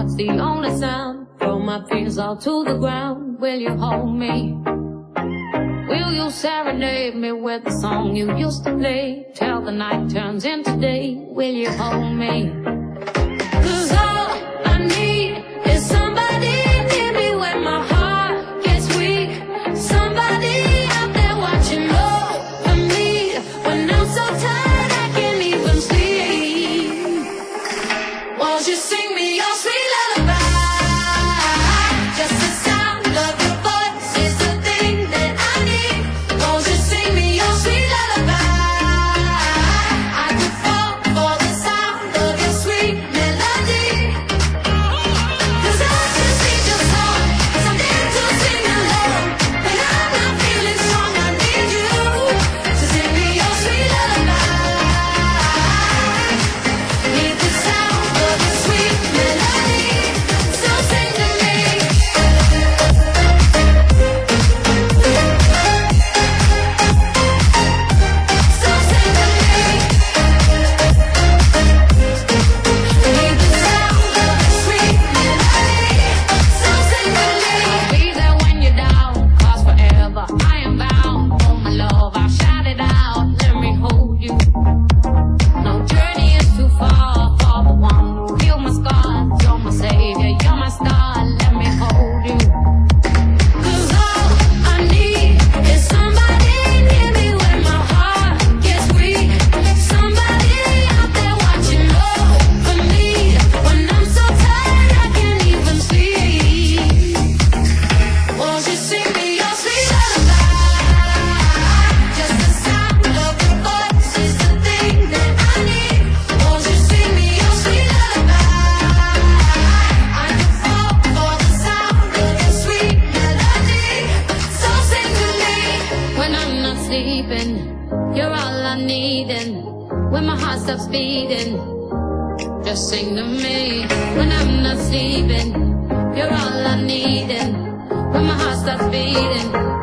heart's the only sound. Throw my fears all to the ground. Will you hold me? Will you serenade me with the song you used to play? Till the night turns into day. Will you hold me? 'Cause all I need is somebody near me when my heart gets weak. Somebody out there watching over me when I'm so tired I can't even sleep. Won't you sing me your sweet lullaby? Just the sound of your voice is the thing that I need. Won't you sing me your sweet lullaby? I could fall for the sound of your sweet melody. 'Cause I just need your song, something to sing along. When I'm not feeling strong, I need you to sing me your sweet lullaby. Need the sound of your sweet melody, so sing to me. So sing to me. Need the sound of your sweet melody, so sing to me. I'll be there when you're down, 'cause forever I am bound. Oh my love, I'll shout it out, let me hold you. No journey is too far for the one who healed my scars. You're my savior, you're my star, let me hold you. 'Cause all I need is somebody near me when my heart gets weak. Somebody out there watching over me when I'm so tired I can't even sleep. Won't you sing me your sweet lullaby? Just the sound of your voice is the thing that I need. Won't you sing me your sweet lullaby? I could fall for the sound of your sweet melody, so sing to me. When I'm not sleeping, you're all I need, and when my heart stops beating, just sing to me. When I'm not sleeping, you're all I need, and when my heart stops beating,